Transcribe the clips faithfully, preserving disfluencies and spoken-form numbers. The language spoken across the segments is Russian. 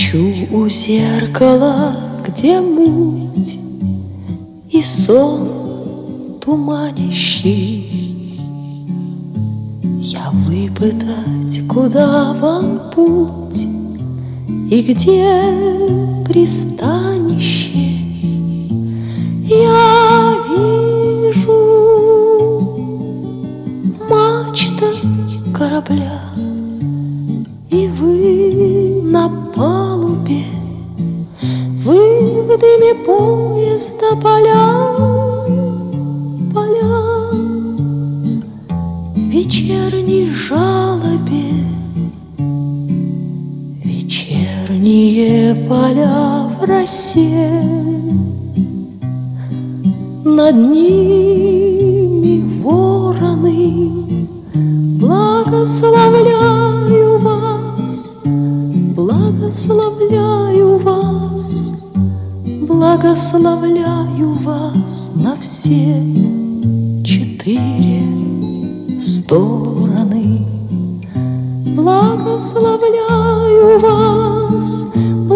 Стою у зеркала, где муть и сон туманящий. Я выпытать, куда вам путь и где пристанище. Я вижу мачта корабля, и вы на палубе, вы в дыме поезда поля, поля в вечерней жалобе, вечерние поля в росе. Над ними вороны, благословляю вас, благословляю вас, благословляю вас на все четыре стороны. Благословляю вас,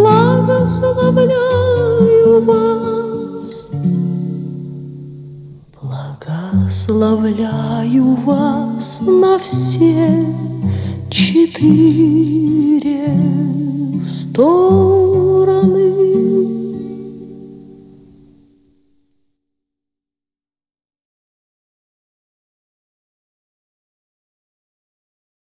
благословляю вас, благословляю вас на все четыре стороны.